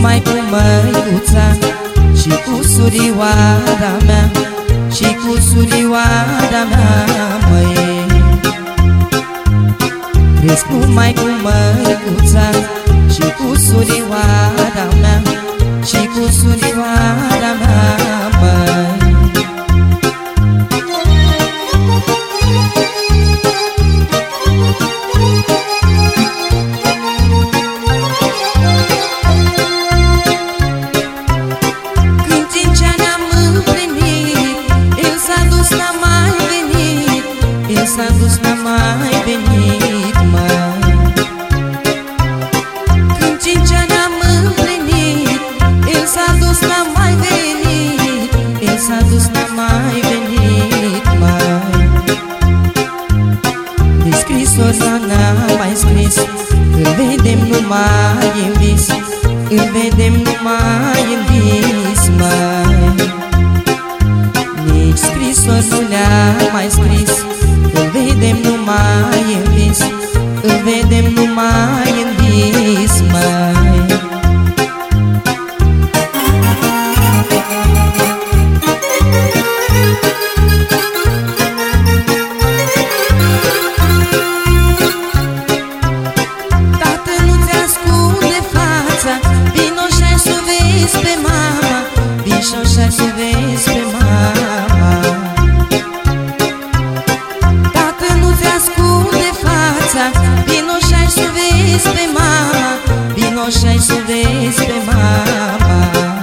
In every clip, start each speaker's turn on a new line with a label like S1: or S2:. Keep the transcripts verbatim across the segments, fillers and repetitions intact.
S1: numai cu măicuța și cu surioara mea, și cu surioara mea, măi. Cresc numai cu măicuța și cu surioara mea, și cu surioara mea, măi. S-a dus, n-a mai venit, măi. Când cinci ani am împlinit, el s-a dus, n-a mai venit, el s-a dus, n-a mai venit, măi. De scrisori n-a mai scris, îl vedem numai în vis, îl vedem numai în vis, măi. Nici scrisori nu le-a mai scris, îl vedem numai în vis, îl vedem numai în vis, măi. Tată, nu-ți ascunde fața, vino și-ai să vezi pe mama, vino și-ai să vezi pe mama. Vino și-ai să vezi pe mama, vino și-ai să vezi pe mama.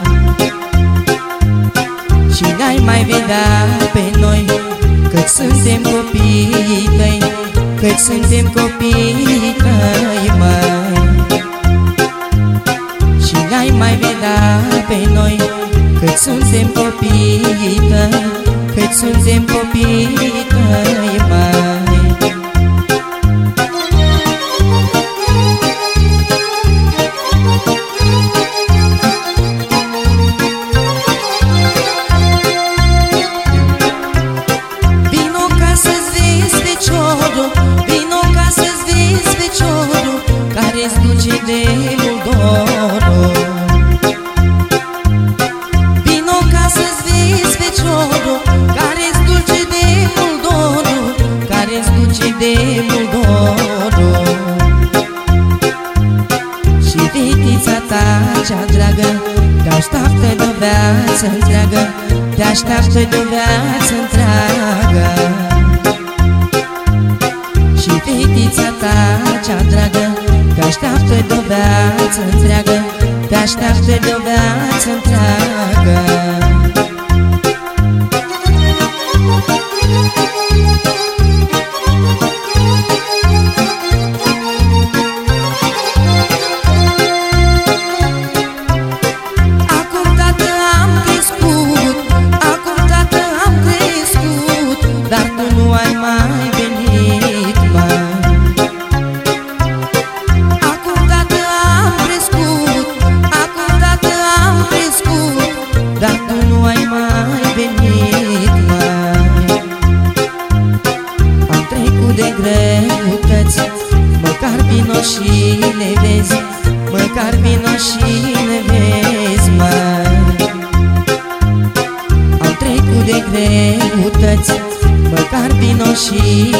S1: Și n-ai mai vedea pe noi, că suntem copiii tăi, că suntem copiii tăi, măi. Și n-ai mai vedea pe noi, că suntem copiii tăi, că suntem copiii tăi, măi. Vino ca să-ți vezi feciorul, care-ți duce de mult dorul. Vino ca să-ți vezi feciorul, care-ți duce de mult dorul, care-ți duce de mult dorul. Și fetița ta cea dragă te-așteaptă de-o viață întreagă, te-așteaptă de-o viață întreagă. Și fetița ta cea dragă te-așteaptă de-o viață întreagă, te-așteaptă de-o viață întreagă. Acum, tată, am crescut, acum, tată, am crescut, dar tu nu ai mai venit, măi. Acum, tată, am crescut, acum, tată, am crescut, dar tu nu ai mai venit, măi. Am trecut de greutăți, măcar vino și ne vezi, măcar vino și ne vezi, măi. Am trecut de greutăți, măcar vino și